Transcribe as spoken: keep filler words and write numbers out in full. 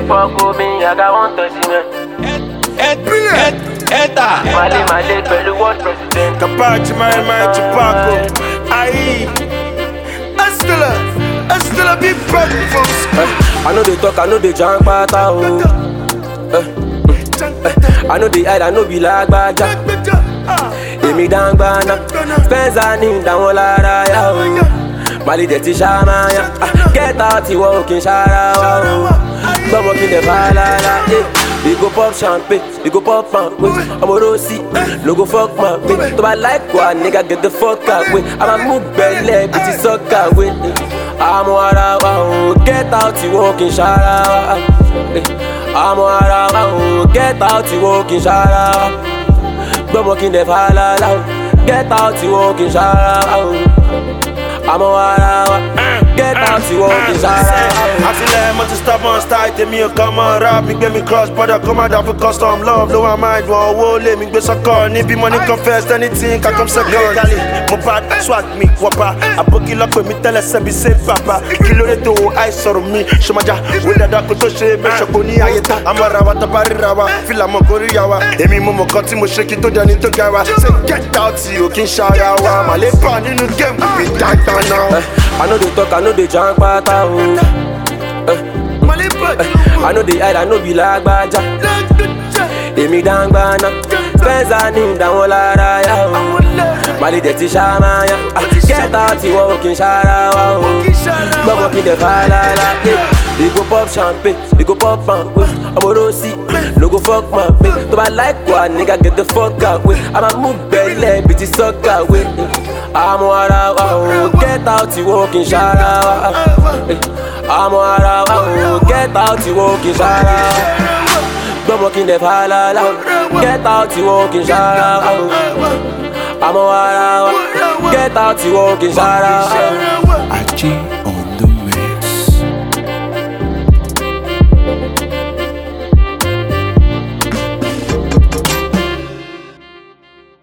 fuck with me, I got one touch man. Enter. Mali Mali pẹ̀lú world president. Kapachi, my man, Chupaco. Aye. Estela, Estela, big breakfast. I know they talk, I know they jump pata oh. I know they hide, I know be like baja. Emi dangbana, Spencer ni down lara ya oh. Mali de ti shama ya, get out you walking shara oh. Come walking the falala, yeah. We go pop champagne, we go pop and wait. I'm a rosy, no go fuck my mate. To my like what nigga get the fuck away. I'm a move belly, bitch is suck away. I'm a wow, get out you walking shara. I'm a wow, get out you walking shara. Don't walk in the falala, get out you walking shara. I'm a wow, get out you walking shara. I feel like I'm to stop on style, tell me you come on rap, me get me cross border, come out for custom love, low my mind, one wall, let me go suck on, if money confess, anything, I come second. My bad, swag me, wapa, I book it up with me, tell us, be safe, papa, kilo it to eyes on me, Shamaja, with the dark to shame, Shakoni, I'm a rawata barirawa, feel I'm a goriawa, Emi Momo Koti, mo shake it to Danny to Gawa, say get out, you can shout out, my lip on in the game, we die now. I know they talk, I know they jump pata oh. I know they hide, I know be like baja. Emi dangbana, Spencer ni down lara ya oh. Mali de ti shama ya, get out you walking shara oh. Come walking the falala, yeah. We go pop champagne, we go pop and wait. I'm a rosy, no go fuck my mate. To my like what nigga get the fuck away. I'm a move belly, bitch is suck away. I'm a wow, get out you walking shara. I'm a wow, get out you walking shara. Don't walk in the falala, get out you walking shara. I'm a wow, get out you walking shara.